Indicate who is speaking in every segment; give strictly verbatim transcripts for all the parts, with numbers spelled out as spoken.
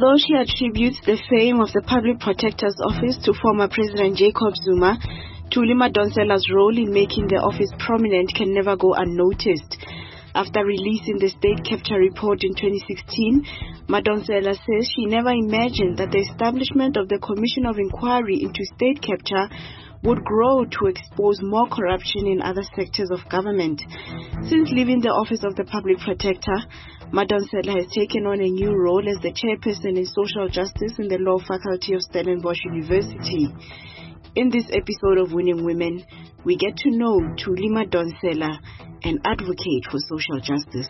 Speaker 1: Although she attributes the fame of the Public Protector's Office to former President Jacob Zuma, Thuli Madonsela's role in making the office prominent can never go unnoticed. After releasing the state capture report in twenty sixteen, Madonsela says she never imagined that the establishment of the Commission of Inquiry into State Capture would grow to expose more corruption in other sectors of government. Since leaving the office of the Public Protector, Madonsela has taken on a new role as the chairperson in social justice in the law faculty of Stellenbosch University. In this episode of Winning Women, we get to know Thuli Madonsela, an advocate for social justice.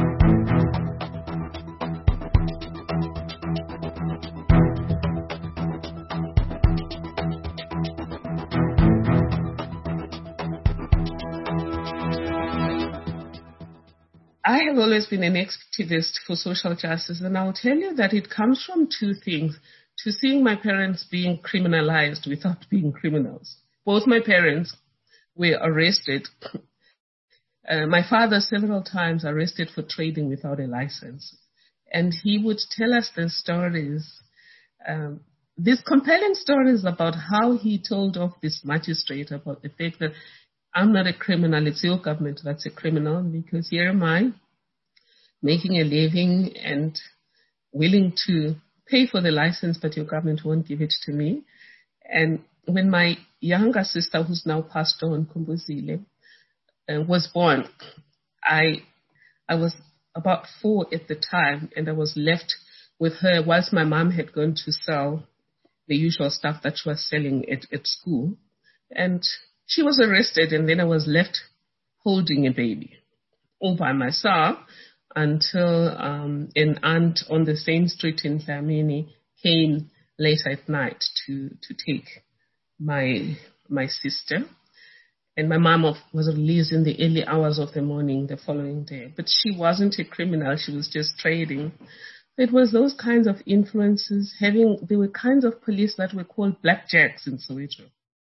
Speaker 2: I have always been an activist for social justice, and I'll tell you that it comes from two things. To seeing my parents being criminalized without being criminals. Both my parents were arrested. Uh, my father several times arrested for trading without a license. And he would tell us the stories, um, these compelling stories about how he told off this magistrate about the fact that I'm not a criminal, it's your government that's a criminal, because here am I making a living and willing to pay for the license, but your government won't give it to me. And when my younger sister, who's now passed on, Kumbuzile, uh, was born, I I was about four at the time, and I was left with her whilst my mom had gone to sell the usual stuff that she was selling at, at school. And she was arrested, and then I was left holding a baby all by myself, until um, an aunt on the same street in Dlamini came late at night to, to take my my sister. And my mom of, was released in the early hours of the morning the following day. But she wasn't a criminal, she was just trading. It was those kinds of influences. Having There were kinds of police that were called blackjacks in Soweto.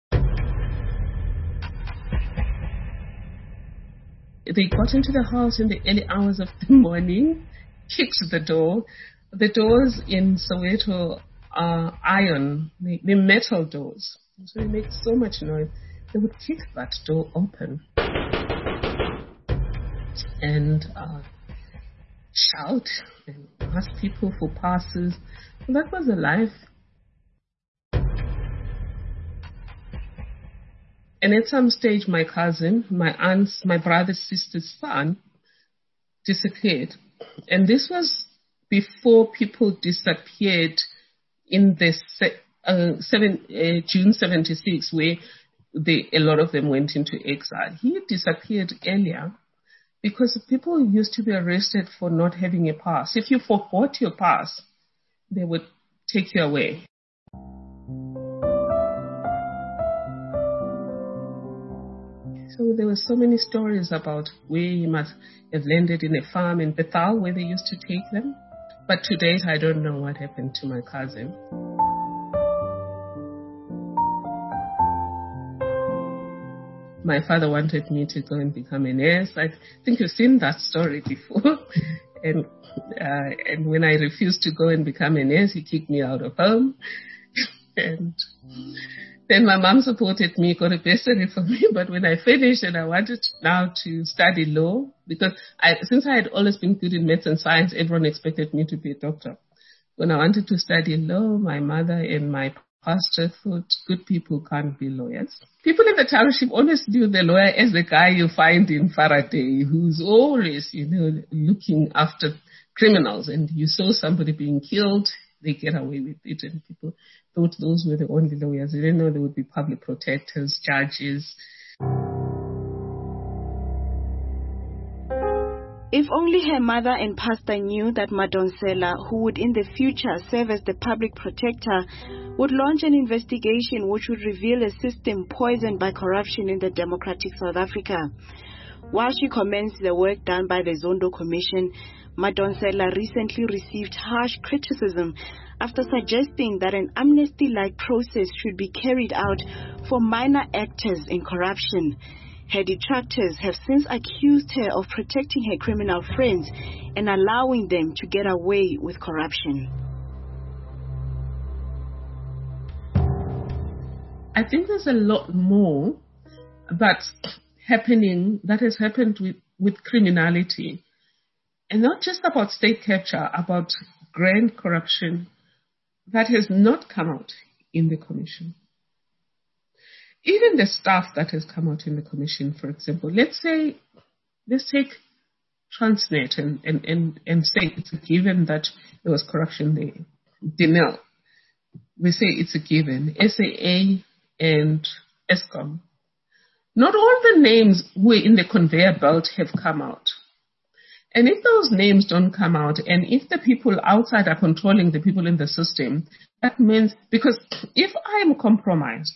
Speaker 2: They got into the house in the early hours of the morning, kicked the door. The doors in Soweto are iron, they're metal doors. So they make so much noise. They would kick that door open and uh, shout and ask people for passes. And that was a life. And at some stage, my cousin, my aunt's, my brother's sister's son disappeared. And this was before people disappeared in the uh, seven, uh, June seventy-six, where they, a lot of them went into exile. He disappeared earlier because people used to be arrested for not having a pass. If you forgot your pass, they would take you away. So there were so many stories about where he must have landed in a farm in Bethal where they used to take them. But to date, I don't know what happened to my cousin. My father wanted me to go and become a nurse. I think you've seen that story before. and uh, and when I refused to go and become a nurse, he kicked me out of home. and... Then my mom supported me, got a bursary for me. But when I finished and I wanted now to study law, because I, since I had always been good in maths and science, everyone expected me to be a doctor. When I wanted to study law, my mother and my pastor thought good people can't be lawyers. People in the township always knew the lawyer as the guy you find in Faraday, who's always, you know, looking after criminals. And you saw somebody being killed, they get away with it, and people thought those were the only lawyers. They didn't know there would be public protectors, judges.
Speaker 1: If only her mother and pastor knew that Madonsela, who would in the future serve as the public protector, would launch an investigation which would reveal a system poisoned by corruption in the democratic South Africa. While she commends the work done by the Zondo Commission, Madonsela recently received harsh criticism after suggesting that an amnesty-like process should be carried out for minor actors in corruption. Her detractors have since accused her of protecting her criminal friends and allowing them to get away with corruption.
Speaker 2: I think there's a lot more that's happening, that has happened with, with criminality. And not just about state capture, about grand corruption that has not come out in the commission. Even the stuff that has come out in the commission, for example, let's say, let's take Transnet and, and, and, and say it's a given that there was corruption there. Denel, we say it's a given. S A A and Eskom. Not all the names who are in the conveyor belt have come out. And if those names don't come out, and if the people outside are controlling the people in the system, that means, because if I'm compromised,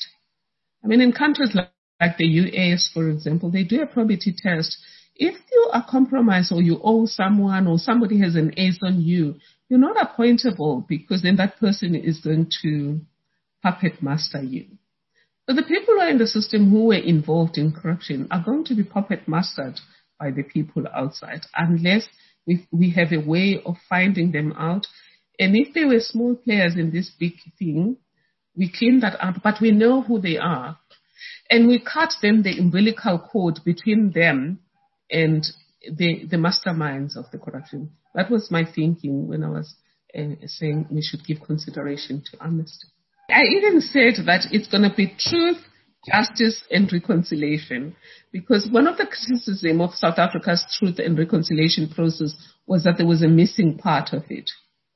Speaker 2: I mean, in countries like, like the U S, for example, they do a probity test. If you are compromised or you owe someone or somebody has an ace on you, you're not appointable, because then that person is going to puppet master you. So the people who are in the system who were involved in corruption are going to be puppet mastered by the people outside, unless we, we have a way of finding them out. And if they were small players in this big thing, we clean that up, but we know who they are. And we cut then the umbilical cord between them and the, the masterminds of the corruption. That was my thinking when I was uh, saying we should give consideration to amnesty. I even said that it's going to be truth, justice, and reconciliation, because one of the criticisms of South Africa's truth and reconciliation process was that there was a missing part of it.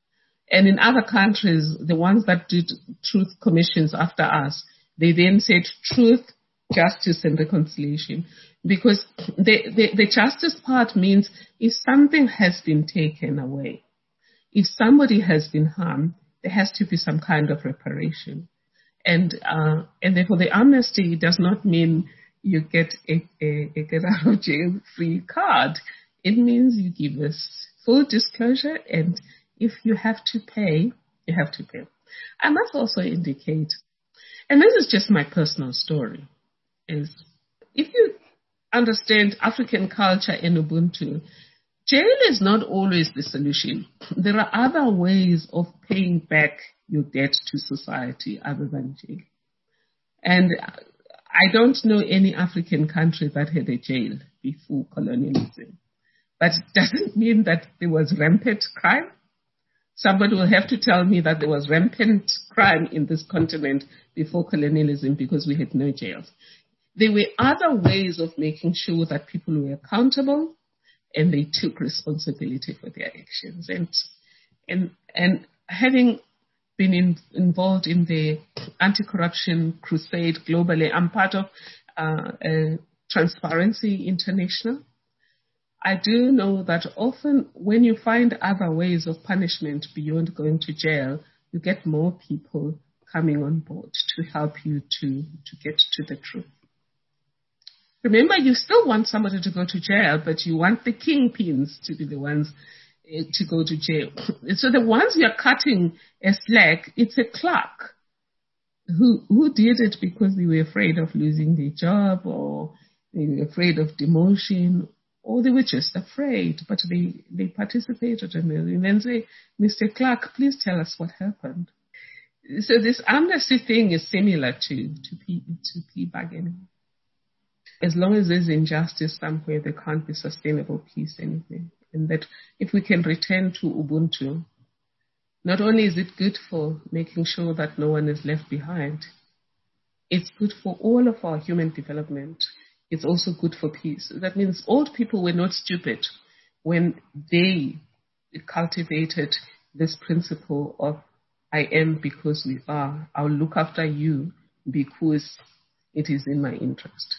Speaker 2: And in other countries, the ones that did truth commissions after us, they then said truth, justice, and reconciliation. Because the, the, the justice part means if something has been taken away, if somebody has been harmed, there has to be some kind of reparation. And uh, and therefore the amnesty does not mean you get a, a, a get out of jail free card. It means you give us full disclosure, and if you have to pay, you have to pay. I must also indicate, and this is just my personal story, is if you understand African culture and Ubuntu, jail is not always the solution. There are other ways of paying back your debt to society other than jail. And I don't know any African country that had a jail before colonialism. But it doesn't mean that there was rampant crime. Somebody will have to tell me that there was rampant crime in this continent before colonialism because we had no jails. There were other ways of making sure that people were accountable and they took responsibility for their actions. And and and having been in, involved in the anti-corruption crusade globally, I'm part of uh, uh, Transparency International. I do know that often when you find other ways of punishment beyond going to jail, you get more people coming on board to help you to, to get to the truth. Remember, you still want somebody to go to jail, but you want the kingpins to be the ones uh, to go to jail. So the ones you're cutting a slack, it's a clerk who who did it because they were afraid of losing their job, or they were afraid of demotion, or they were just afraid, but they, they participated in it. And then say, Mister Clark, please tell us what happened. So this amnesty thing is similar to, to, plea, to plea bargaining. As long as there's injustice somewhere, there can't be sustainable peace anything. And that if we can return to Ubuntu, not only is it good for making sure that no one is left behind, it's good for all of our human development. It's also good for peace. That means old people were not stupid when they cultivated this principle of I am because we are. I'll look after you because it is in my interest.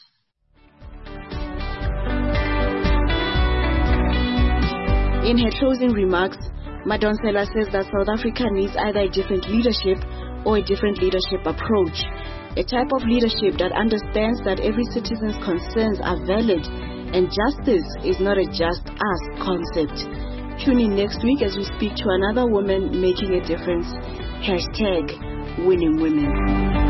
Speaker 1: In her closing remarks, Madonsela says that South Africa needs either a different leadership or a different leadership approach. A type of leadership that understands that every citizen's concerns are valid and justice is not a just us concept. Tune in next week as we speak to another woman making a difference. Hashtag winning women.